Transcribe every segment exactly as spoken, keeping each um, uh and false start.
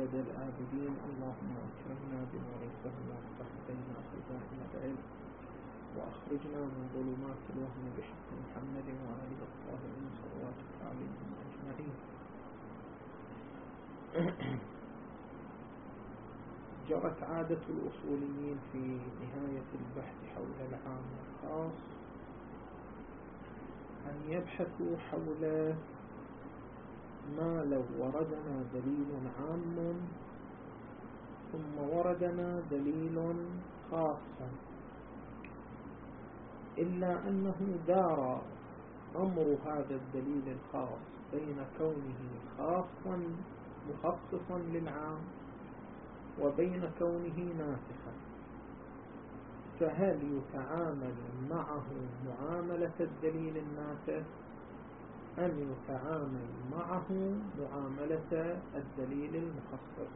أبد الآبدين. اللهم أكرمنا بنور الفهم وافتح بين خزائن العلم وأخرجنا من ظلمات الوهم بحق محمد وآله الطاهرين صلواتك عليهم أجمعين. جرت عادة الأصوليين في نهاية البحث حول العام والخاص أن يبحثوا حول ما لو وردنا دليل عام ثم وردنا دليل خاص، إلا أنه دار أمر هذا الدليل الخاص بين كونه خاصا مخصصا للعام وبين كونه ناسخا، فهل يتعامل معه معاملة الدليل الناسخ أم يتعامل معه معاملة الدليل المخصص؟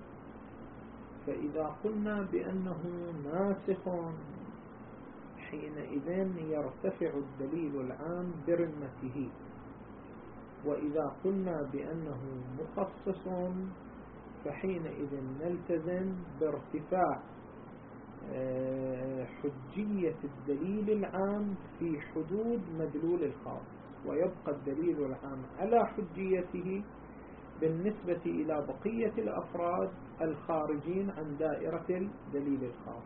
فإذا قلنا بأنه ناسخ حينئذ يرتفع الدليل العام برمته، وإذا قلنا بأنه مخصص فحينئذ نلتزم بارتفاع حجية الدليل العام في حدود مدلول الخاص، ويبقى الدليل العام على حجيته بالنسبة إلى بقية الأفراد الخارجين عن دائرة الدليل الخاص.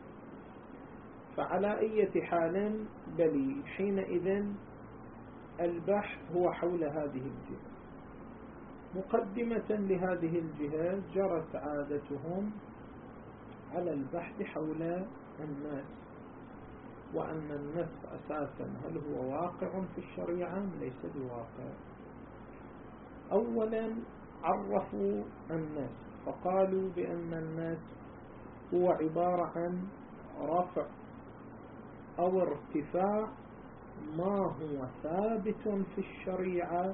فعلى أي حال بلي حينئذ البحث هو حول هذه الجهة. مقدمة لهذه الجهة جرت عادتهم على البحث حول الناس، وأن النص أساسا هل هو واقع في الشريعة ليس بواقع. أولا عرفوا النص فقالوا بأن النص هو عبارة عن رفع أو ارتفاع ما هو ثابت في الشريعة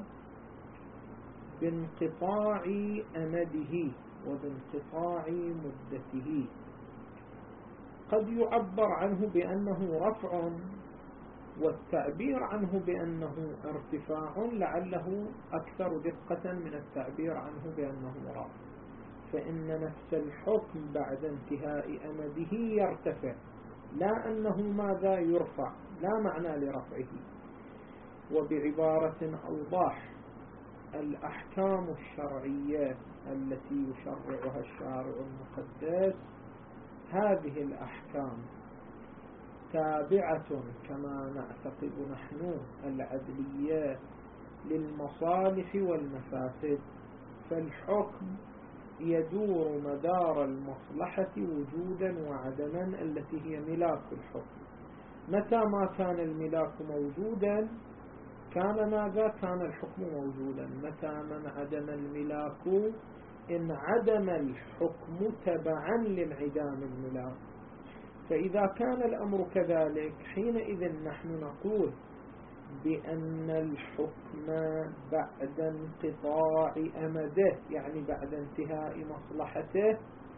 بانقطاع أمده وبانقطاع مدته. قد يعبر عنه بأنه رفع، والتعبير عنه بأنه ارتفاع لعله أكثر دقة من التعبير عنه بأنه رفع، فإن نفس الحكم بعد انتهاء أمده يرتفع، لا أنه ماذا يرفع، لا معنى لرفعه. وبعبارة أوضح، الأحكام الشرعية التي يشرعها الشارع المقدس هذه الأحكام تابعة كما نعتقد نحن العدلية للمصالح والمفاسد، فالحكم يدور مدار المصلحة وجودا وعدما التي هي ملاك الحكم. متى ما كان الملاك موجودا كان ماذا؟ كان الحكم موجودا. متى من عدم الملاك انعدم الحكم تبعا لانعدام الملاك. فإذا كان الأمر كذلك حينئذ نحن نقول بأن الحكم بعد انقطاع أمده، يعني بعد انتهاء مصلحته،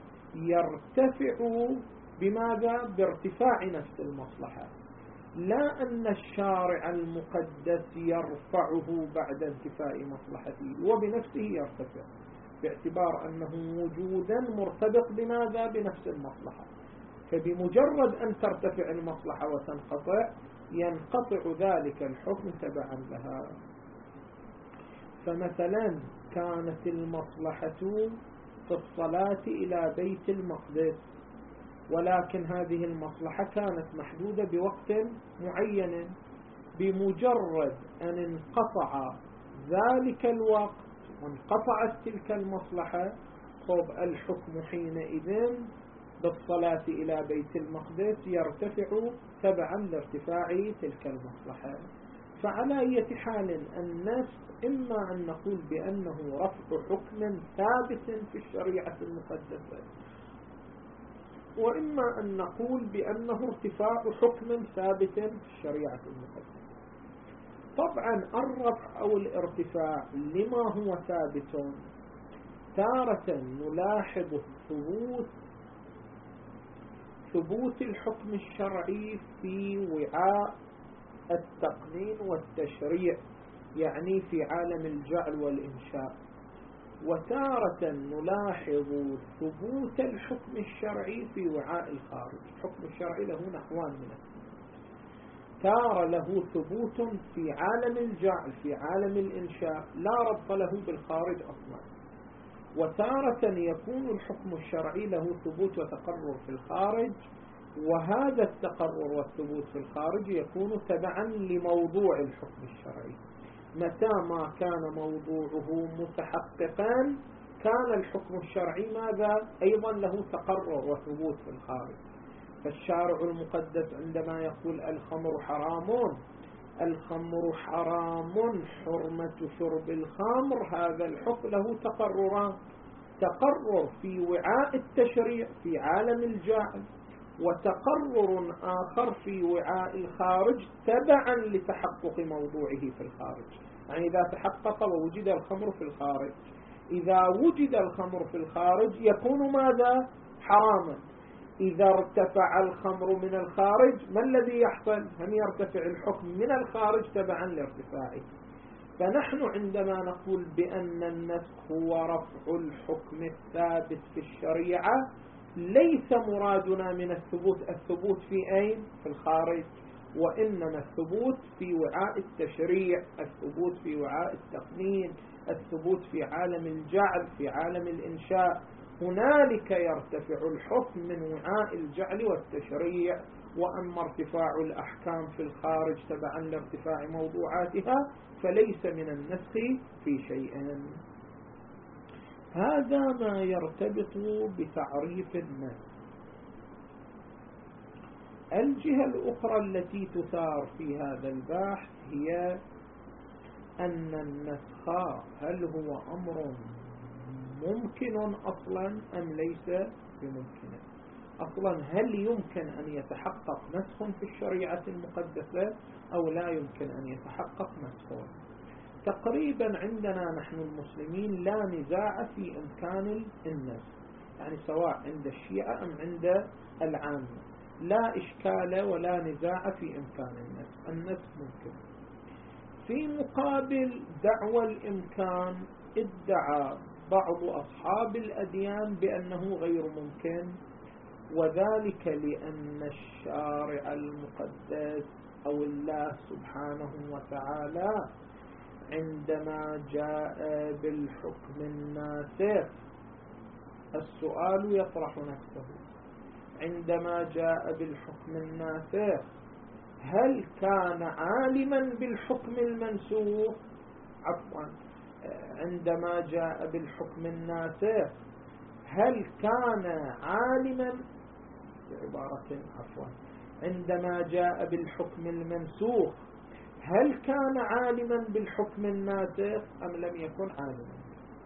يرتفع بماذا؟ بارتفاع نفس المصلحة، لا أن الشارع المقدس يرفعه بعد انتفاء مصلحته، وبنفسه يرتفع باعتبار أنه وجودا مرتبط بماذا؟ بنفس المصلحة. فبمجرد أن ترتفع المصلحة وتنقطع ينقطع ذلك الحكم تبعا لها. فمثلا كانت المصلحة في الصلاة إلى بيت المقدس، ولكن هذه المصلحة كانت محدودة بوقت معين، بمجرد أن انقطع ذلك الوقت وانقطعت تلك المصلحة خب الحكم حينئذ بالصلاة إلى بيت المقدس يرتفع تبعا لارتفاع تلك المصلحة. فعلى أي حال الناس إما أن نقول بأنه رفع حكم ثابت في الشريعة المقدسة، وإما أن نقول بأنه ارتفاع حكم ثابت في الشريعة المقدسة. طبعا الرفع أو الارتفاع لما هو ثابت تارة نلاحظ الثبوت ثبوت الحكم الشرعي في وعاء التقنين والتشريع، يعني في عالم الجعل والإنشاء. وتارة نلاحظ ثبوت الحكم الشرعي في وعاء الخارج. الحكم الشرعي له نحوان من الثبوت: تارة له ثبوت في عالم الجعل، في عالم الإنشاء، لا ربط له بالخارج أصلا. وتارة يكون الحكم الشرعي له ثبوت وتقرر في الخارج، وهذا التقرر والثبوت في الخارج يكون تبعا لموضوع الحكم الشرعي. متى ما كان موضوعه متحققا كان الحكم الشرعي ماذا؟ أيضا له تقرر وثبوت في الخارج. فالشارع المقدس عندما يقول الخمر حرام، الخمر حرام حرمة شرب الخمر، هذا الحكم له تقرران: تقرر في وعاء التشريع في عالم الجاهل، وتقرر آخر في وعاء الخارج تبعا لتحقق موضوعه في الخارج. يعني إذا تحقق ووجد الخمر في الخارج، إذا وجد الخمر في الخارج يكون ماذا؟ حراما. إذا ارتفع الخمر من الخارج ما الذي يحصل؟ هم يرتفع الحكم من الخارج تبعا لارتفاعه. فنحن عندما نقول بأن النسخ هو رفع الحكم الثابت في الشريعة، ليس مرادنا من الثبوت الثبوت في أين؟ في الخارج، وإنما الثبوت في وعاء التشريع، الثبوت في وعاء التقنين، الثبوت في عالم الجعل، في عالم الإنشاء. هنالك يرتفع الحكم من وعاء الجعل والتشريع. وأما ارتفاع الأحكام في الخارج تبعا لارتفاع موضوعاتها فليس من النسخ في شيء. هذا ما يرتبط بتعريف النسخ. الجهة الأخرى التي تثار في هذا البحث هي أن النسخ هل هو أمر ممكن أصلا أم ليس بممكن؟ أصلا هل يمكن أن يتحقق نسخ في الشريعة المقدسة أو لا يمكن أن يتحقق نسخ؟ تقريبا عندنا نحن المسلمين لا نزاع في إمكان النسخ، يعني سواء عند الشيعة أم عند العامة لا إشكال ولا نزاع في إمكان النسخ. النسخ ممكن. في مقابل دعوى الإمكان ادعى بعض أصحاب الأديان بأنه غير ممكن، وذلك لأن الشارع المقدس أو الله سبحانه وتعالى عندما جاء بالحكم الناسخ السؤال يطرح نفسه: عندما جاء بالحكم الناسخ هل كان عالما بالحكم المنسوخ؟ عفوا عندما جاء بالحكم الناسخ هل كان عالما بعبارة عفوا عندما جاء بالحكم المنسوخ هل كان عالما بالحكم الناسخ أم لم يكن عالما؟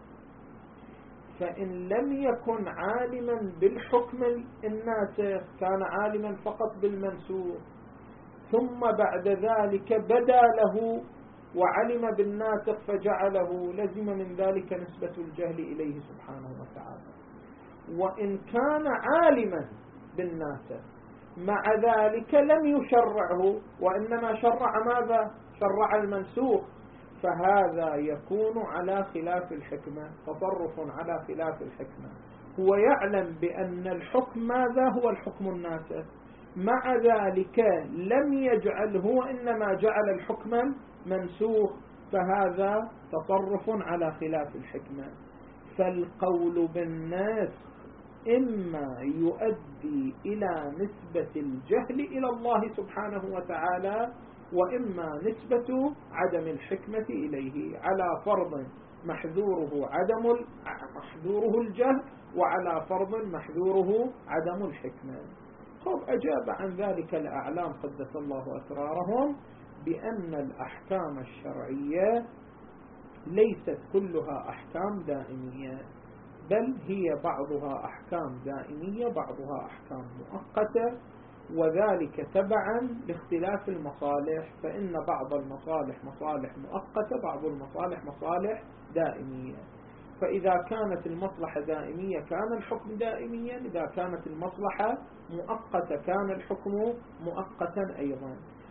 فإن لم يكن عالما بالحكم الناسخ كان عالما فقط بالمنسوخ، ثم بعد ذلك بدا له وعلم بالناسخ فجعله، لزم من ذلك نسبة الجهل إليه سبحانه وتعالى. وإن كان عالما بالناسخ مع ذلك لم يشرعه وإنما شرع ماذا؟ شرع المنسوخ، فهذا يكون على خلاف الحكمة، تصرف على خلاف الحكمة. هو يعلم بأن الحكم ماذا؟ هو الحكم الناسخ، مع ذلك لم يجعله وإنما جعل الحكم منسوخ، فهذا تصرف على خلاف الحكمة. فالقول بالنسخ إما يؤدي إلى نسبة الجهل إلى الله سبحانه وتعالى، وإما نسبة عدم الحكمة إليه، على فرض محذوره عدم محذوره الجهل، وعلى فرض محذوره عدم الحكمة. خب أجاب عن ذلك الأعلام قدس الله أسرارهم بأن الأحكام الشرعية ليست كلها أحكام دائمية، بل هي بعضها أحكام دائمية بعضها أحكام مؤقتة، وذلك تبعا لاختلاف المصالح، فإن بعض المصالح مصالح مؤقتة، بعض المصالح مصالح دائمية. فإذا كانت المصلحة دائمية كان الحكم دائميا، إذا كانت المصلحة مؤقتة كان الحكم مؤقتا أيضا.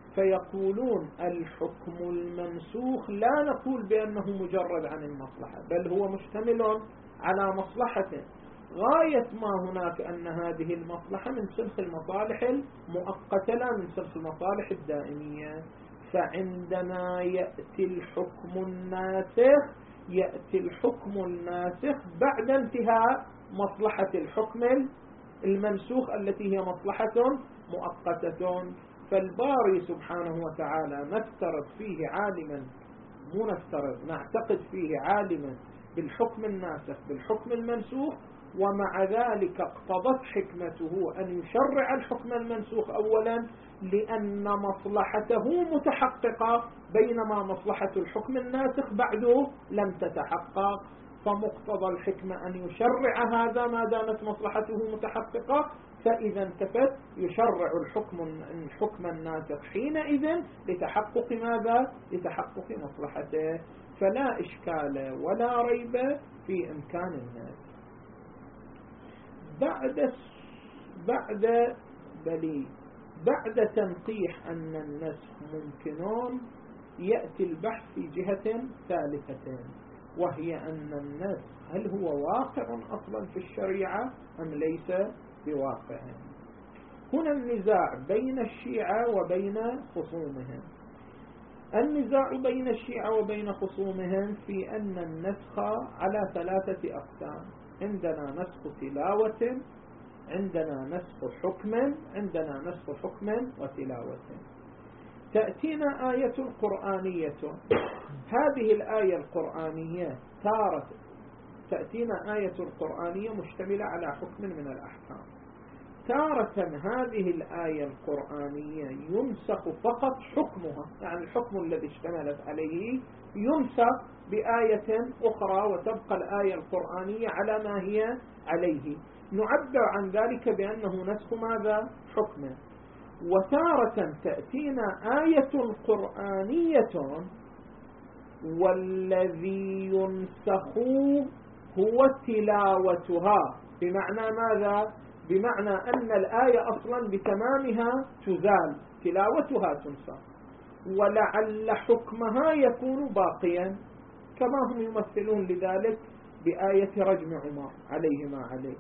فيقولون الحكم المنسوخ لا نقول بأنه مجرد عن المصلحة، بل هو مشتمل على مصلحة غاية ما هناك أن هذه المصلحة من سلخ المصالح المؤقتة لا من سلخ المصالح الدائمية. فعندما يأتي الحكم الناسخ يأتي الحكم الناسخ بعد انتهاء مصلحة الحكم المنسوخ التي هي مصلحة مؤقتة. فالباري سبحانه وتعالى نفترض فيه عالما مو نفترض نعتقد فيه عالما بالحكم الناسخ بالحكم المنسوخ، ومع ذلك اقتضت حكمته أن يشرع الحكم المنسوخ أولا لأن مصلحته متحققة، بينما مصلحة الحكم الناسخ بعده لم تتحقق. فمقتضى الحكمة أن يشرع هذا ما دامت مصلحته متحققة، فإذا انتفت يشرع الحكم الحكم الناسخ حينئذ لتحقق ماذا؟ لتحقق مصلحته. فلا إشكال ولا ريب في إمكان الناس بعد بعد بلي بعد تنقيح أن النسخ ممكنون يأتي البحث في جهة ثالثة، وهي أن النسخ هل هو واقع أصلا في الشريعة أم ليس بواقع. هنا النزاع بين الشيعة وبين خصومهم. النزاع بين الشيعة وبين خصومهم في أن النسخ على ثلاثة أقسام: عندنا نسخ تلاوة، عندنا نسخ حكم، عندنا نسخ حكم وتلاوة. تأتينا آية قرآنية، هذه الآية القرآنية تارة تأتينا آية القرآنية مشتملة على حكم من الأحكام، تارة هذه الآية القرآنية ينسخ فقط حكمها، يعني الحكم الذي اشتملت عليه ينسخ بآية أخرى وتبقى الآية القرآنية على ما هي عليه، نعبر عن ذلك بأنه نسخ ماذا؟ حكم. وتارة تأتينا آية قرآنية والذي ينسخ هو تلاوتها، بمعنى ماذا؟ بمعنى أن الآية أصلا بتمامها تزال، تلاوتها تنسخ، ولعل حكمها يكون باقيا، كما هم يمثلون لذلك بآية رجم عمر عليه ما عليه: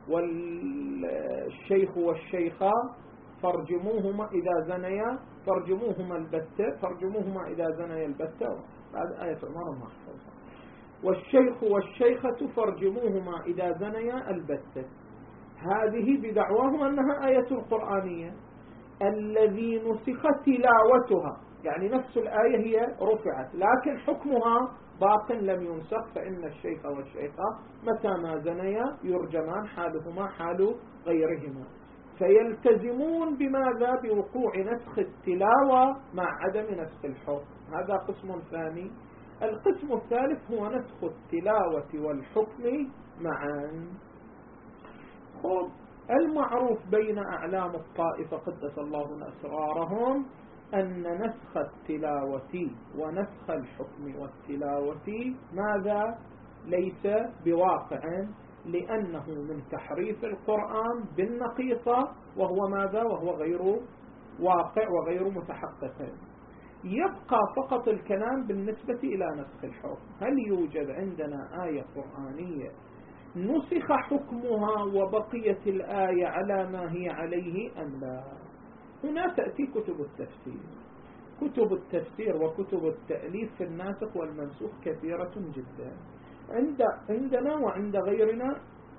والشيخ والشيخة فارجموهما إذا زنيا فارجموهما البتة فارجموهما إذا زنيا البتة. هذه آية عمر محفوظة. والشيخ والشيخة فارجموهما إذا زنيا البتة، هذه بدعواهم أنها آية قرآنية. الذي نسخ تلاوتها يعني نفس الآية هي رفعت لكن حكمها باق لم ينسخ، فإن الشيخ والشيخة متى ما زنيا يرجمان حالهما حال غيرهما، فيلتزمون بماذا؟ بوقوع نسخ التلاوة مع عدم نسخ الحكم. هذا قسم ثاني. القسم الثالث هو نسخ التلاوة والحكم معا. خب المعروف بين أعلام الطائفة قدس الله أسرارهم أن نسخ التلاوة ونسخ الحكم والتلاوة ماذا؟ ليس بواقع، لأنه من تحريف القرآن بالنقيصة، وهو ماذا؟ وهو غير واقع وغير متحقق. يبقى فقط الكلام بالنسبة إلى نسخ الحكم. هل يوجد عندنا آية قرآنية نسخ حكمها وبقيت الآية على ما هي عليه أم لا؟ هنا تأتي كتب التفسير. كتب التفسير وكتب التأليف في الناسخ والمنسوخ كثيرة جدا عند عندنا وعند غيرنا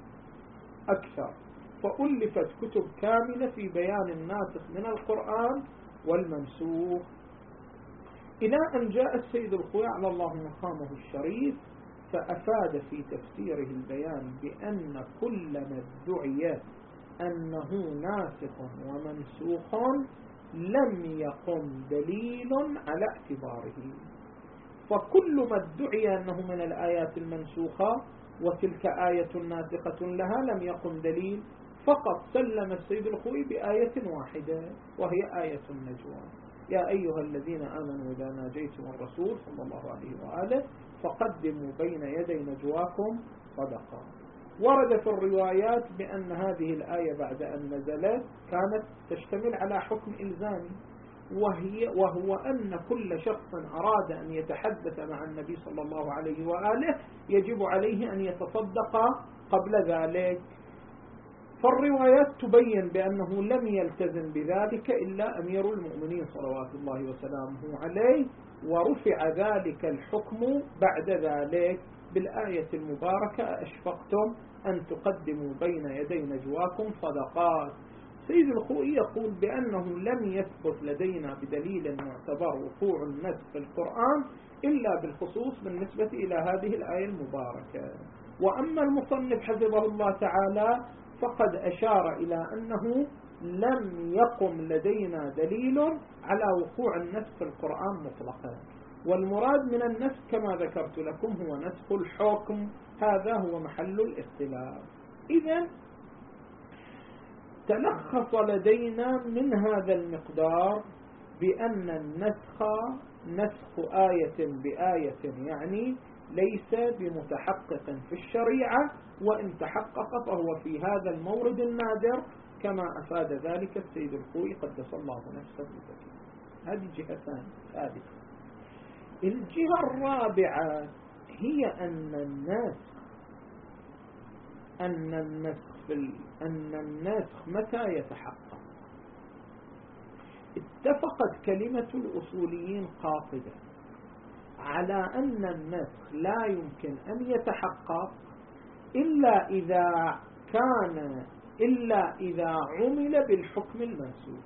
أكثر، فألفت كتب كاملة في بيان الناسخ من القرآن والمنسوخ، إلى أن جاء السيد الخوي على الله مقامه الشريف فأفاد في تفسيره البيان بأن كل ما ادعي أنه ناسخ ومنسوخ لم يقم دليل على اعتباره. فكل ما ادعي أنه من الآيات المنسوخة وتلك آية ناسخة لها لم يقم دليل، فقط سلم السيد الخوي بآية واحدة وهي آية النجوى: يا أيها الذين آمنوا إذا ناجيتم الرسول صلى الله عليه وآله فقدموا بين يدي نجواكم صدقا. ورد في الروايات بأن هذه الآية بعد أن نزلت كانت تشتمل على حكم إلزامي، وهي وهو أن كل شخص أراد أن يتحدث مع النبي صلى الله عليه وآله يجب عليه أن يتصدق قبل ذلك. فالروايات تبين بأنه لم يلتزم بذلك إلا أمير المؤمنين صلوات الله وسلامه عليه، ورفع ذلك الحكم بعد ذلك بالآية المباركة: أشفقتم أن تقدموا بين يدي نجواكم صدقات. سيد الخوئي يقول بأنه لم يثبت لدينا بدليل معتبر وقوع النسخ في القرآن إلا بالخصوص بالنسبة إلى هذه الآية المباركة. وأما المصنف حفظه الله تعالى فقد أشار إلى أنه لم يقم لدينا دليل على وقوع النسخ في القرآن مطلقا، والمراد من النسخ كما ذكرت لكم هو نسخ الحكم، هذا هو محل الاختلاف. إذن تلخص لدينا من هذا المقدار بأن النسخ نسخ آية بآية يعني ليس بمتحقق في الشريعة، وإن تحقق فهو في هذا المورد النادر كما أفاد ذلك السيد الخوئي قدس الله نفسه بذكره. هذه جهتان ثالثة. الجهة الرابعة هي أن النسخ أن النسخ أن النسخ متى يتحقق؟ اتفقت كلمة الأصوليين قاطبة على أن النسخ لا يمكن أن يتحقق إلا إذا كان إلا إذا عمل بالحكم المنسوخ.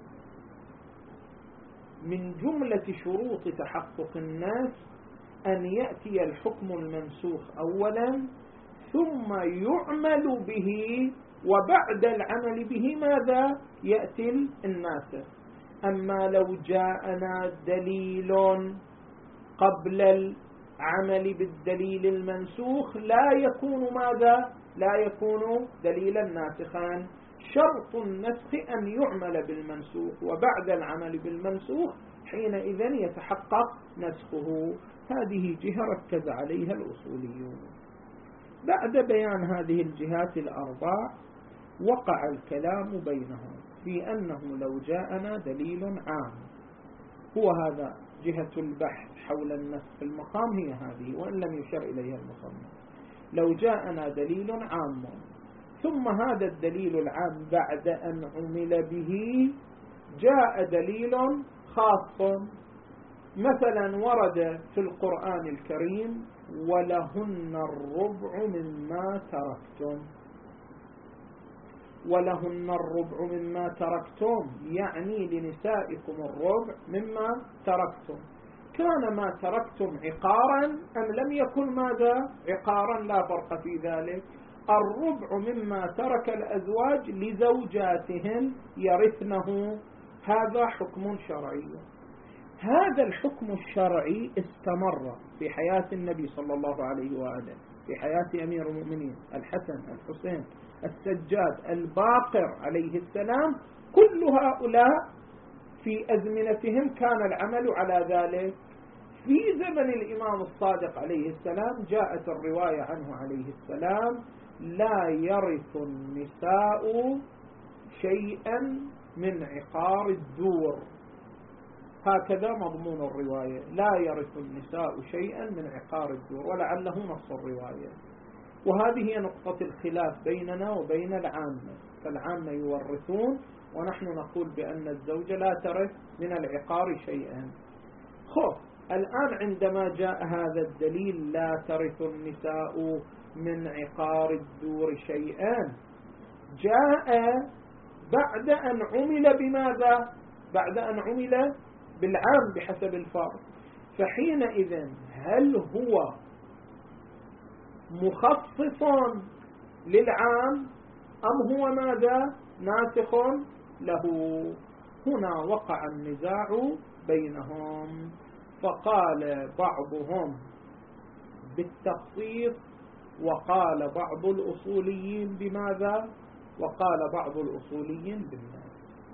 من جملة شروط تحقق النسخ أن يأتي الحكم المنسوخ أولا ثم يعمل به، وبعد العمل به ماذا؟ يأتي الناسخ. أما لو جاءنا دليل قبل العمل بالدليل المنسوخ لا يكون ماذا؟ لا يكون دليلا ناسخا. شرط النسخ أن يعمل بالمنسوخ، وبعد العمل بالمنسوخ حينئذ يتحقق نسخه. هذه جهة ركز عليها الأصوليون. بعد بيان هذه الجهات الأربع وقع الكلام بينهم في أنه لو جاءنا دليل عام، هو هذا جهة البحث حول النسخ في المقام، هي هذه وإن لم يشر إليها المصنف. لو جاءنا دليل عام ثم هذا الدليل العام بعد أن عمل به جاء دليل خاص، مثلا ورد في القرآن الكريم: ولهن الربع مما تركتم. ولهن الربع مما تركتم يعني لنسائكم الربع مما تركتم. كان ما تركتم عقارا أم لم يكن ماذا؟ عقارا، لا فرق في ذلك. الربع مما ترك الأزواج لزوجاتهن يرثنه، هذا حكم شرعي. هذا الحكم الشرعي استمر في حياة النبي صلى الله عليه وآله، في حياة أمير المؤمنين الحسن الحسين السجاد الباقر عليه السلام. كل هؤلاء في أزمنتهم كان العمل على ذلك. في زمن الإمام الصادق عليه السلام جاءت الرواية عنه عليه السلام: لا يرث النساء شيئا من عقار الدور. هكذا مضمون الرواية: لا يرث النساء شيئا من عقار الدور، ولعله نص الرواية. وهذه هي نقطة الخلاف بيننا وبين العامة، فالعامة يورثون ونحن نقول بأن الزوجة لا ترث من العقار شيئا. خب الآن عندما جاء هذا الدليل: لا ترث النساء من عقار الدور شيئا، جاء بعد أن عمل بماذا؟ بعد أن عمل بالعام بحسب الفرض. فحينئذ هل هو مخصص للعام أم هو ماذا؟ ناسخ له؟ هنا وقع النزاع بينهم، فقال بعضهم بالتخصيص وقال بعض الأصوليين بماذا؟ وقال بعض الأصوليين بالناس.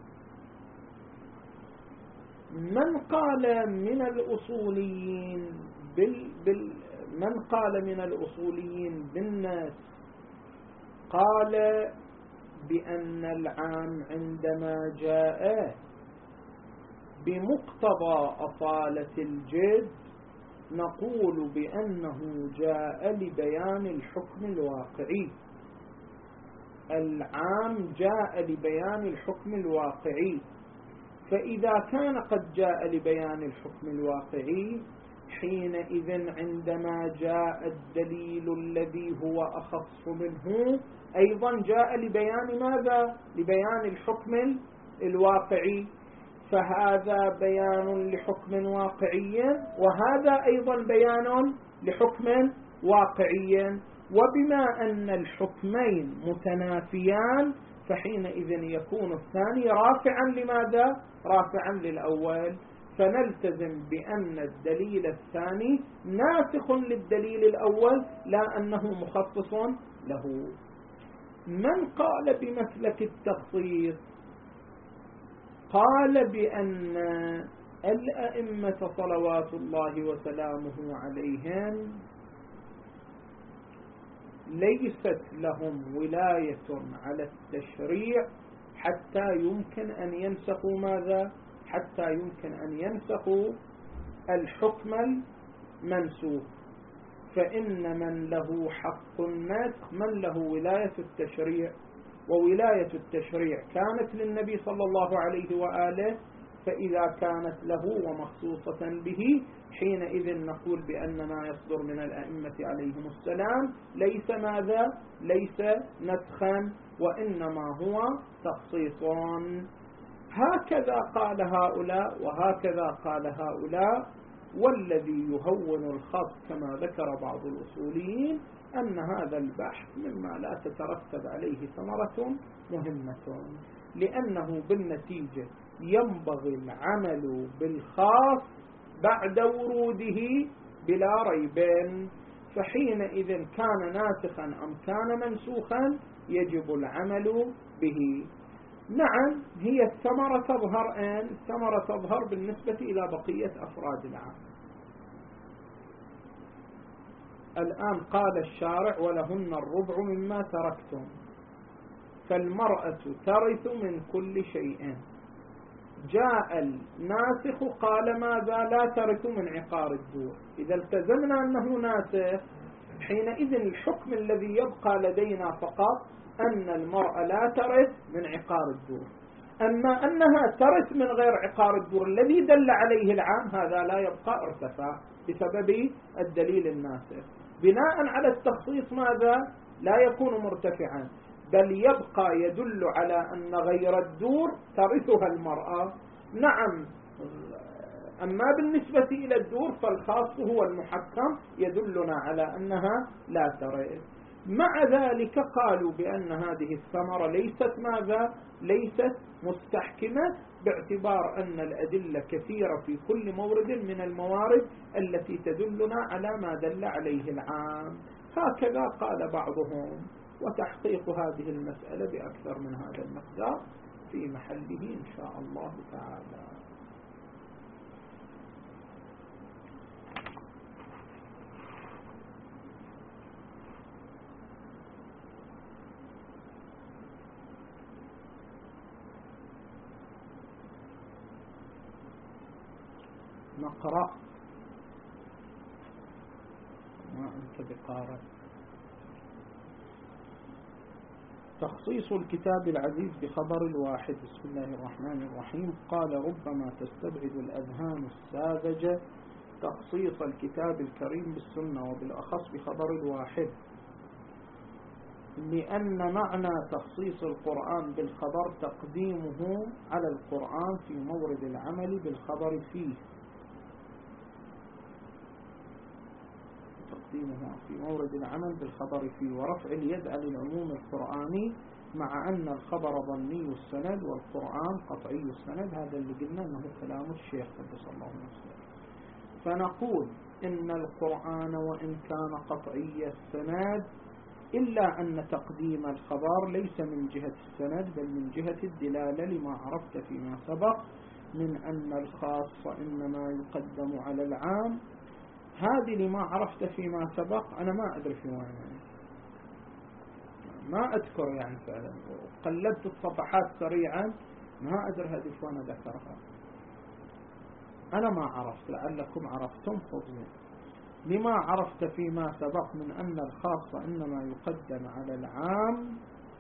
من قال من الأصوليين بال بال من قال من الأصوليين بالناس قال بأن العام عندما جاء بمقتضى أصالة الجد نقول بأنه جاء لبيان الحكم الواقعي. العام جاء لبيان الحكم الواقعي، فإذا كان قد جاء لبيان الحكم الواقعي حينئذ عندما جاء الدليل الذي هو أخص منه أيضا جاء لبيان ماذا؟ لبيان الحكم الواقعي، فهذا بيان لحكم واقعي وهذا أيضا بيان لحكم واقعي، وبما أن الحكمين متنافيان فحينئذ يكون الثاني رافعا لماذا؟ رافعا للأول، فنلتزم بأن الدليل الثاني ناسخ للدليل الأول لا أنه مخصص له. من قال بمسلك التخصيص؟ قال بأن الأئمة صلوات الله وسلامه عليهم ليست لهم ولاية على التشريع حتى يمكن أن ينسخوا ماذا؟ حتى يمكن أن ينسخوا الحكم المنسوخ، فإن من له حق النسخ من له ولاية التشريع، وولاية التشريع كانت للنبي صلى الله عليه وآله، فإذا كانت له ومخصوصة به حينئذ نقول بأن ما يصدر من الأئمة عليهم السلام ليس ماذا؟ ليس نسخا وإنما هو تخصيص. هكذا قال هؤلاء وهكذا قال هؤلاء، والذي يهون الخط كما ذكر بعض الأصوليين أن هذا البحث مما لا تترتب عليه ثمرة مهمة، لأنه بالنتيجة ينبغي العمل بالخاص بعد وروده بلا ريب، فحينئذ كان ناسخا أم كان منسوخا يجب العمل به. نعم، هي الثمرة تظهر أن الثمرة تظهر بالنسبة إلى بقية أفراد العام. الآن قال الشارع ولهن الربع مما تركتم، فالمرأة ترث من كل شيء. جاء الناسخ قال ماذا؟ لا ترث من عقار الدور. إذا التزمنا أنه ناسخ حينئذ الحكم الذي يبقى لدينا فقط أن المرأة لا ترث من عقار الدور، أما أنها ترث من غير عقار الدور الذي دل عليه العام هذا لا يبقى ارتفاع بسبب الدليل الناسخ. بناء على التخصيص ماذا؟ لا يكون مرتفعا، بل يبقى يدل على أن غير الدور ترثها المرأة. نعم، أما بالنسبة إلى الدور فالخاص هو المحكم يدلنا على أنها لا ترث. مع ذلك قالوا بأن هذه الثمرة ليست ماذا؟ ليست مستحكمة، باعتبار أن الأدلة كثيرة في كل مورد من الموارد التي تدلنا على ما دل عليه العام. هكذا قال بعضهم، وتحقيق هذه المسألة بأكثر من هذا المقدار في محله إن شاء الله تعالى. نقرأ. ما أنت بقارئ. تخصيص الكتاب العزيز بخبر الواحد. بسم الله الرحمن الرحيم. قال ربما تستبعد الأذهان الساذجة تخصيص الكتاب الكريم بالسنة وبالأخص بخبر الواحد، لأن معنى تخصيص القرآن بالخبر تقديمه على القرآن في مورد العمل بالخبر فيه، تقديمه في مورد العمل بالخبر فيه، ورفع اليد عن العموم القرآني مع أن الخبر ظني السند والقرآن قطعي السند. هذا اللي قلنا أنه كلام الشيخ قدس الله سره. فنقول إن القرآن وإن كان قطعي السند إلا أن تقديم الخبر ليس من جهة السند بل من جهة الدلالة، لما عرفت فيما سبق من أن الخاص إنما يقدم على العام. هذه لما عرفت فيما سبق أنا ما أدري في وين، يعني ما أذكر، يعني فعلا قلبت الصفحات سريعا ما أدري هذه في وين ذكرها. أنا ما عرفت، لعلكم عرفتم فضلا. لما عرفت فيما سبق من أن الخاص إنما يقدم على العام؟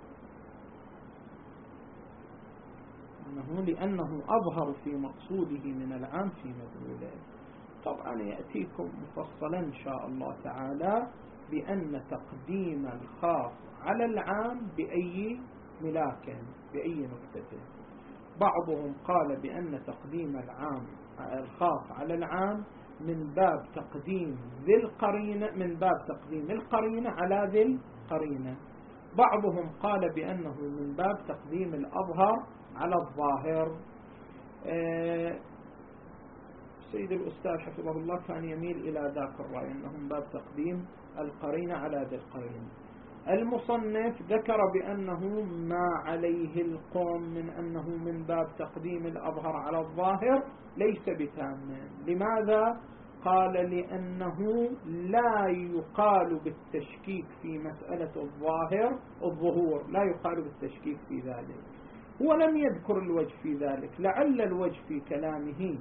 أنه لأنه أظهر في مقصوده من العام في مدلوله. طبعا يأتيكم مفصلا إن شاء الله تعالى بأن تقديم الخاص على العام بأي ملاك، بأي نكتة. بعضهم قال بأن تقديم العام الخاص على العام من باب تقديم ذي القرينة، من باب تقديم القرينة على ذي القرينة. بعضهم قال بأنه من باب تقديم الأظهر على الظاهر. أه سيد الأستاذ حفظه الله كان يميل إلى ذاك الرأي أنه من باب تقديم القرينة على ذي القرينة. المصنف ذكر بأنه ما عليه القوم من أنه من باب تقديم الأظهر على الظاهر ليس بتام. لماذا؟ قال لأنه لا يقال بالتشكيك في مسألة الظاهر الظهور، لا يقال بالتشكيك في ذلك. هو لم يذكر الوجه في ذلك، لعل الوجه في كلامه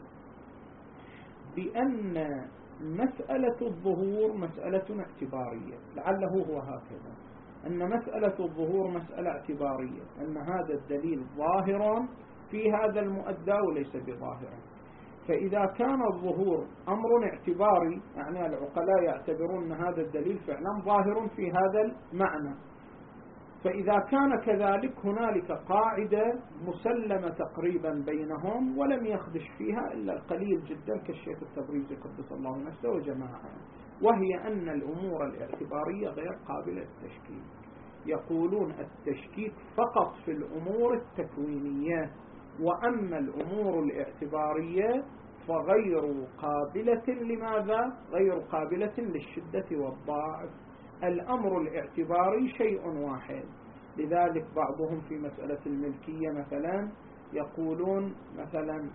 بأن مسألة الظهور مسألة اعتبارية، لعله هو هكذا، أن مسألة الظهور مسألة اعتبارية، أن هذا الدليل ظاهر في هذا المؤدى وليس بظاهر. فإذا كان الظهور أمر اعتباري، يعني العقلاء يعتبرون أن هذا الدليل فعلا ظاهر في هذا المعنى، فإذا كان كذلك هنالك قاعدة مسلمة تقريبا بينهم ولم يخدش فيها إلا القليل جدا كالشيخ التبريزي قدس الله نفسه وجماعة، وهي أن الأمور الاعتبارية غير قابلة للتشكيك. يقولون التشكيك فقط في الأمور التكوينية، وأما الأمور الاعتبارية فغير قابلة. لماذا؟ غير قابلة للشدة والضعف. الأمر الاعتباري شيء واحد. لذلك بعضهم في مسألة الملكية مثلا يقولون مثلا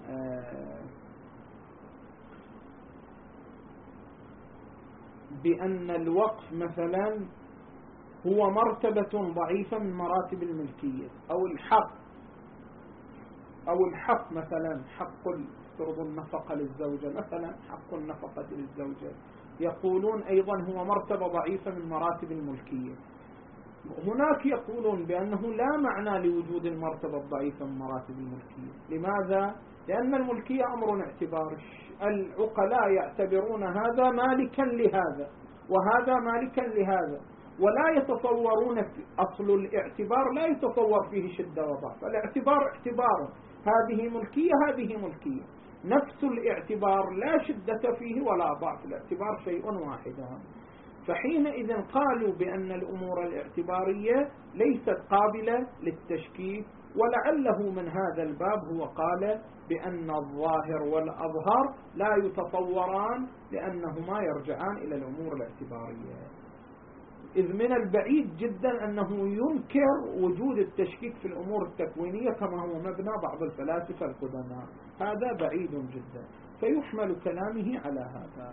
بأن الوقف مثلا هو مرتبة ضعيفة من مراتب الملكية، أو الحق أو الحق مثلا حق فرض النفقة للزوجة، مثلا حق النفقة للزوجة، يقولون أيضا هو مرتبة ضعيفة من مراتب الملكية. هناك يقولون بأنه لا معنى لوجود المرتبة الضعيفة من مراتب الملكية. لماذا؟ لأن الملكية أمر اعتباري، العقلاء يعتبرون هذا مالكا لهذا وهذا مالكا لهذا، ولا يتصورون أصل الاعتبار لا يتصور فيه شدة وضعف. الاعتبار اعتبار، هذه ملكية هذه ملكية، نفس الاعتبار لا شدة فيه ولا ضعف، الاعتبار شيء واحد. فحينئذ قالوا بأن الأمور الاعتبارية ليست قابلة للتشكيك، ولعله من هذا الباب هو قال بأن الظاهر والأظهر لا يتصوران لأنهما يرجعان إلى الأمور الاعتبارية. إذ من البعيد جدا أنه ينكر وجود التشكيك في الأمور التكوينية كما هو مبنى بعض الفلاسفة القدماء، هذا بعيد جدا، فيحمل كلامه على هذا.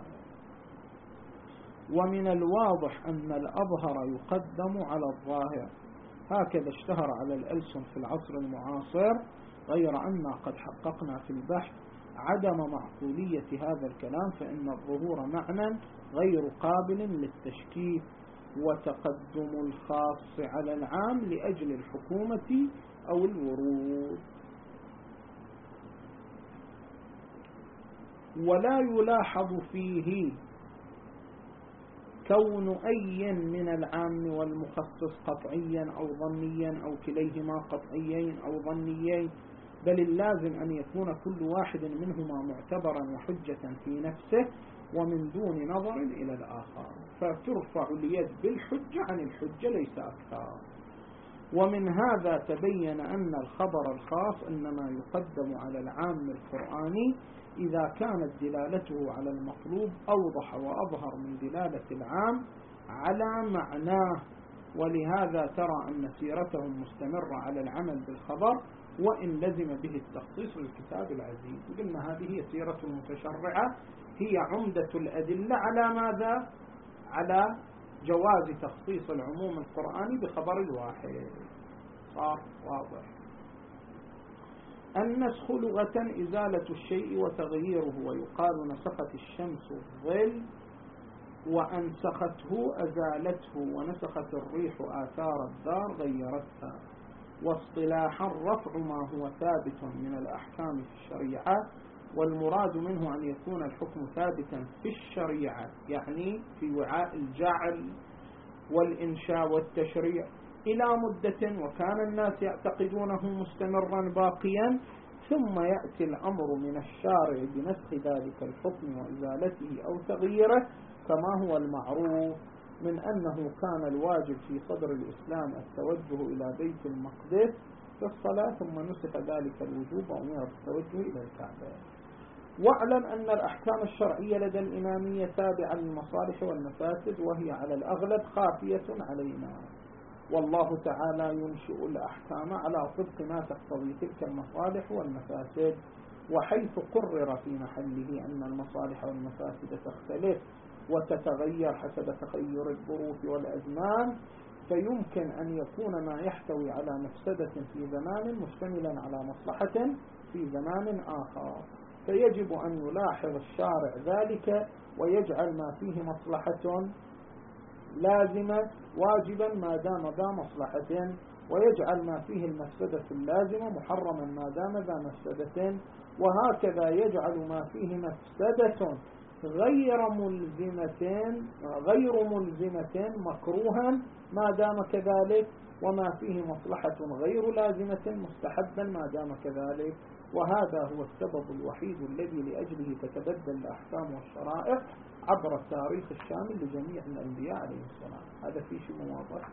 ومن الواضح أن الأظهر يقدم على الظاهر، هكذا اشتهر على الألسن في العصر المعاصر، غير أن قد حققنا في البحث عدم معقولية هذا الكلام، فإن الظهور معنى غير قابل للتشكيك، وتقدم الخاص على العام لأجل الحكومة أو الورود. ولا يلاحظ فيه كون أي من العام والمخصص قطعيا أو ظنيا أو كليهما قطعيين أو ظنيين، بل اللازم أن يكون كل واحد منهما معتبرا وحجة في نفسه ومن دون نظر إلى الآخر، فترفع اليد بالحجة عن الحجة ليس أكثر. ومن هذا تبين أن الخبر الخاص إنما يقدم على العام القرآني إذا كانت دلالته على المطلوب أوضح وأظهر من دلالة العام على معناه، ولهذا ترى أن سيرتهم مستمرة على العمل بالخبر وإن لزم به التخصيص للكتاب العزيز. قلنا هذه هي سيرة المتشرعة، هي عمدة الأدلة على ماذا؟ على جواز تخصيص العموم القرآني بخبر الواحد. صار واضح. النسخ لغة إزالة الشيء وتغييره، ويقال نسخت الشمس الظل وأنسخته أزالته، ونسخت الريح آثار الدار غيرتها. واصطلاحا رفع ما هو ثابت من الأحكام في الشريعة، والمراد منه أن يكون الحكم ثابتا في الشريعة، يعني في وعاء الجعل والإنشاء والتشريع إلى مدة وكان الناس يعتقدونه مستمرا باقيا، ثم يأتي الأمر من الشارع بنسخ ذلك الحكم وإزالته أو تغييره، كما هو المعروف من أنه كان الواجب في صدر الإسلام التوجه إلى بيت المقدس في الصلاة، ثم نسخ ذلك الوجوب وأمر التوجه إلى الكعبة. واعلم أن الأحكام الشرعية لدى الإمامية تابعة للمصالح والمفاسد، وهي على الأغلب خافية علينا، والله تعالى ينشئ الأحكام على طبق ما تقتضي تلك المصالح والمفاسد، وحيث قرر في محله أن المصالح والمفاسد تختلف وتتغير حسب تغير الظروف والأزمان، فيمكن أن يكون ما يحتوي على مفسدة في زمان مشتملا على مصلحة في زمان آخر، فيجب أن يلاحظ الشارع ذلك ويجعل ما فيه مصلحة لازمة واجبا ما دام ذا مصلحة، ويجعل ما فيه المفسدة اللازمة محرما ما دام ذا مفسدة، وهكذا يجعل ما فيه مفسدة غير ملزمة غير ملزمة مكروها ما دام كذلك، وما فيه مصلحة غير لازمة مستحبا ما دام كذلك. وهذا هو السبب الوحيد الذي لأجله تتبدل الأحكام والشرائع عبر التاريخ الشامل لجميع الأنبياء عليه السلام. هذا في شيء واضح.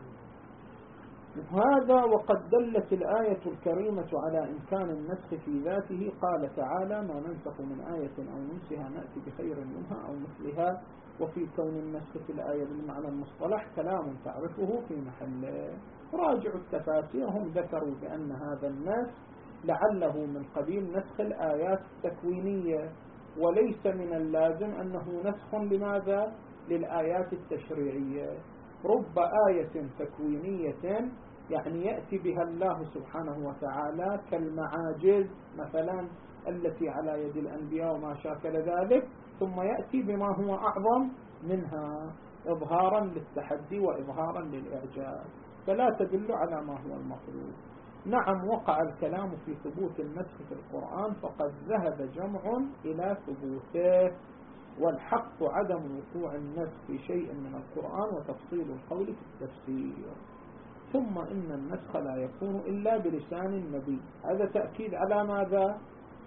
هذا وقد دلت الآية الكريمة على إمكان النسخ في ذاته. قال تعالى: ما ننسخ من آية أو ننسها نأتي بخير منها أو مثلها. وفي كون النسخ في الآية بالمعنى المصطلح كلام تعرفه في محله. راجع التفاسير هم ذكروا بأن هذا النسخ لعله من قبيل نسخ الآيات التكوينية، وليس من اللازم أنه نسخ لماذا؟ للآيات التشريعية. رب آية تكوينية يعني يأتي بها الله سبحانه وتعالى كالمعاجز مثلا التي على يد الأنبياء وما شاكل ذلك، ثم يأتي بما هو أعظم منها إظهارا للتحدي وإظهارا للإعجاز، فلا تدل على ما هو المطلوب. نعم، وقع الكلام في ثبوت النسخ في القرآن، فقد ذهب جمع إلى ثبوته، والحق عدم وقوع النسخ في شيء من القرآن وتفصيل القول في التفسير. ثم إن النسخ لا يكون إلا بلسان النبي. هذا تأكيد على ماذا؟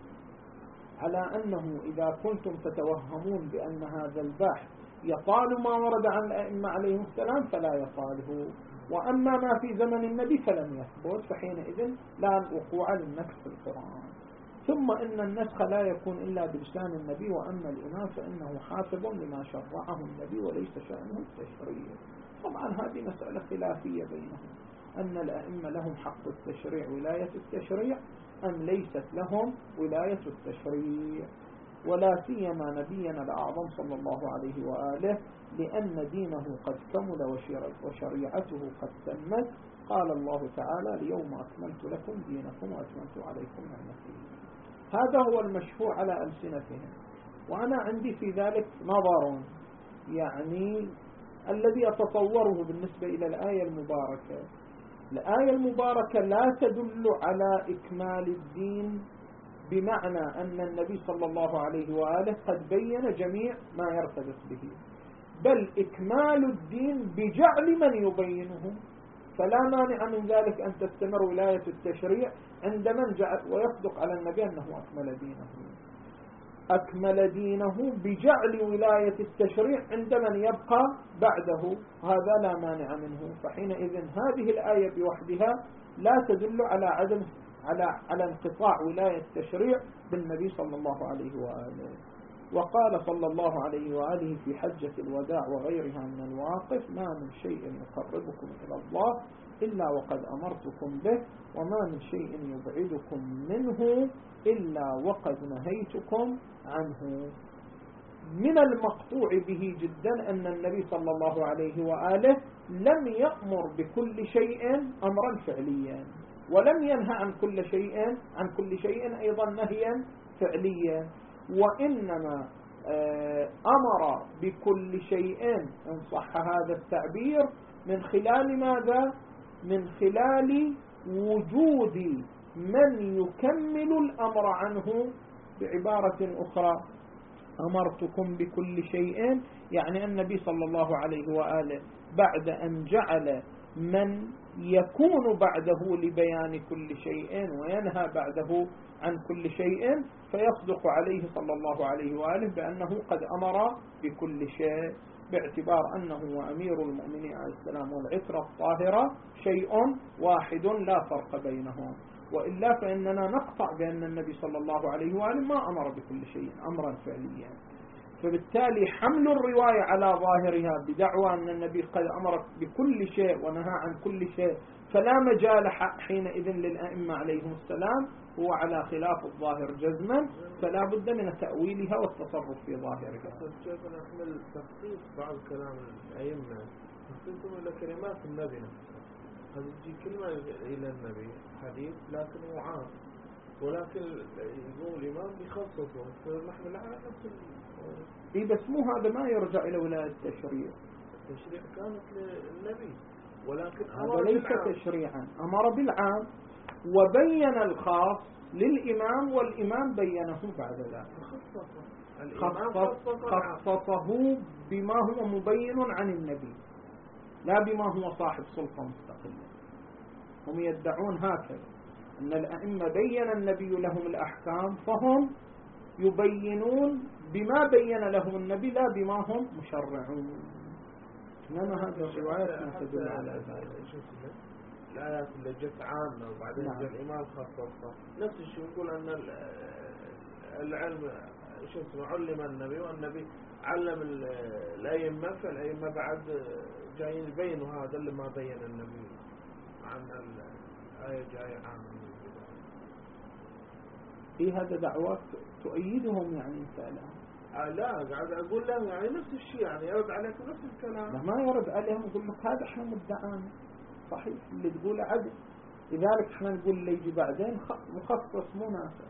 على أنه إذا كنتم تتوهمون بأن هذا البحث يطال ما ورد عن الأئمة عليهم السلام فلا يطاله، وأما ما في زمن النبي فلم يثبت، فحينئذ لا وقوع للنسخ في القرآن. ثم إن النسخ لا يكون إلا بلسان النبي، وأما الإمام فإنه حافظ لما شرعه النبي وليس شأنه التشريع. طبعا هذه مسألة خلافية بينهم، أن الأئمة لهم حق التشريع ولاية التشريع أم ليست لهم ولاية التشريع، ولا سيما نبينا الأعظم صلى الله عليه وآله، لأن دينه قد كمل وشريعته قد تمت. قال الله تعالى: اليوم أكملت لكم دينكم وأتممت عليكم نعمتي. هذا هو المشفوع على ألسنتهم، وأنا عندي في ذلك نظر، يعني الذي أتصوره بالنسبة إلى الآية المباركة. الآية المباركة لا تدل على إكمال الدين بمعنى أن النبي صلى الله عليه وآله قد بين جميع ما يرتبط به، بل إكمال الدين بجعل من يبينه، فلا مانع من ذلك أن تستمر ولاية التشريع عند من جعل، ويصدق على النبي أنه أكمل دينه أكمل دينه بجعل ولاية التشريع عند من يبقى بعده، هذا لا مانع منه. فحينئذ هذه الآية بوحدها لا تدل على عدم على على انقطاع ولاية التشريع بالنبي صلى الله عليه وآله. وقال صلى الله عليه وآله في حجة الوداع وغيرها من المواقف: ما من شيء يقربكم إلى الله إلا وقد أمرتكم به، وما من شيء يبعدكم منه إلا وقد نهيتكم عنه. من المقطوع به جدا أن النبي صلى الله عليه وآله لم يأمر بكل شيء أمرا فعليا، ولم ينهى عن كل شيء عن كل شيء أيضا نهيا فعليا، وإنما أمر بكل شيء إن صح هذا التعبير من خلال ماذا؟ من خلال وجود من يكمل الأمر عنه. بعبارة أخرى أمرتكم بكل شيء، يعني النبي صلى الله عليه وآله بعد أن جعل من يكون بعده لبيان كل شيء وينهى بعده عن كل شيء، فيصدق عليه صلى الله عليه وآله بأنه قد أمر بكل شيء، باعتبار أنه وأمير المؤمنين عليه السلام والعترة الطاهرة شيء واحد لا فرق بينهم. وإلا فإننا نقطع بأن النبي صلى الله عليه وآله ما أمر بكل شيء أمرا فعليا. فبالتالي حمل الرواية على ظاهرها بدعوى أن النبي قد أمر بكل شيء ونهى عن كل شيء فلا مجال حينئذ للأئمة عليهم السلام هو على خلاف الظاهر جزما، فلا بد من تأويلها والتصرف في ظاهرها. كيف نحمل تخصيص بعض كلام الأئمة تخصيصهم إلى كلمات النبي نفسه، هذه تجي كلمة إلى النبي حديث لكن هو عام، ولكن يقول الإمام يخصصه فنحمل على نفس إيه بس مو هذا ما يرجع إلى ولاية التشريع. التشريع كانت للنبي، ولكن هذا ليس تشريعا، أمر بالعام وبين الخاص للإمام والإمام بينه بعد ذلك. خصصه بما هو مبين عن النبي لا بما هو صاحب سلطة مستقلة. هم يدعون هكذا أن الأئمة بين النبي لهم الأحكام فهم يبينون بما بين لهم النبي لا بما هم مشرعون. إنما هذه الروايات ما تدل على ذلك. الآيات اللي جت عامة وبعدين نعم. جاء الإمام خصصها نفس الشيء، يقول أن العلم شو اسمه علم النبي والنبي علم الأئمة، فالأئمة بعد جايين يبينوا هذا اللي ما بين النبي عن الآية جاية عامة. إيه هذا دعوات تؤيدهم يعني أنت الآن؟ آه لا قاعد أقول لهم يعني نفس الشيء، يعني يرد عليكم نفس الكلام. ما يرد عليهم، يقول لك هذا احنا مدعانا صحيح اللي تقوله عدل، لذلك احنا نقول اللي يجي بعدين مخصص مو نافع.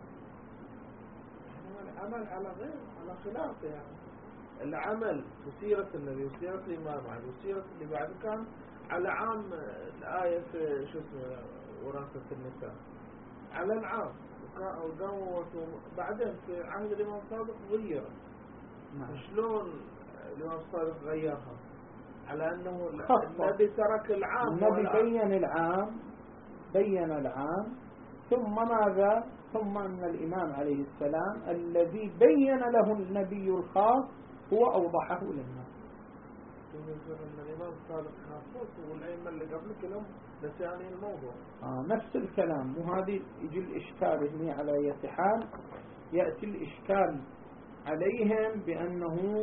العمل على غير على خلافه، يعني العمل في سيرة النبي وسيرة الإمام علي وسيرة اللي بعد كان على عام الآية في شو اسمه وراثة النساء على العام، وقاموا بعدين في عهد الإمام الصادق غيرت. نعم. شلون الإمام الصادق غيرها؟ على أنه النبي ترك العام، النبي بين العام بين العام ثم ماذا؟ ثم أن الإمام عليه السلام الذي بين له النبي الخاص هو أوضحه للناس. أن الإمام الصادق خاص والأئمة اللي قبلك لهم نسيانين الموضوع. آه نفس الكلام، وهذه يجي الإشكال هنا على أي حال. يأتي الإشكال عليهم بأنه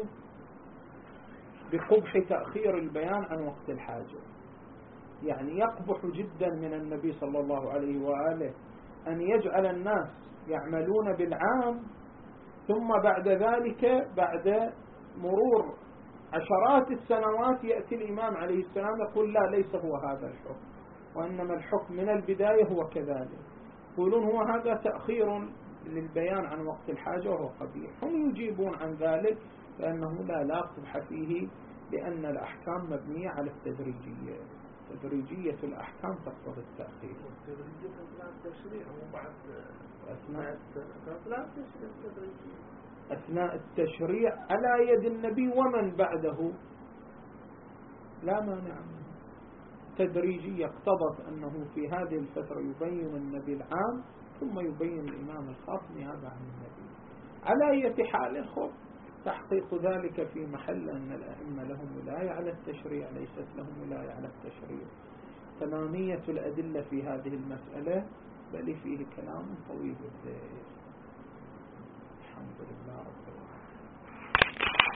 بقبح تأخير البيان عن وقت الحاجة، يعني يقبح جدا من النبي صلى الله عليه وآله أن يجعل الناس يعملون بالعام ثم بعد ذلك بعد مرور عشرات السنوات يأتي الإمام عليه السلام يقول لا ليس هو هذا الحكم، وإنما الحكم من البداية هو كذلك. يقولون هو هذا تأخير للبيان عن وقت الحاجة وهو قبيح. هم يجيبون عن ذلك فإنه لا لا قبح فيه، لأن الأحكام مبنية على التدريجية، تدريجية الأحكام تقتضي التأخير. تدريجية أثناء التشريع وبعد أثناء التشريع أثناء التشريع على يد النبي ومن بعده لا مانع منه. تدريجية اقتضت أنه في هذه الفترة يبين النبي العام ثم يبين الإمام الخاص نيابة عن النبي. على أي حال خب تحقيق ذلك في محل أن الأئمة لهم ولاية على التشريع ليست لهم ولاية على التشريع. تمامية الأدلة في هذه المسألة بل فيه كلام طويل الذيل. الحمد لله رب العالمين.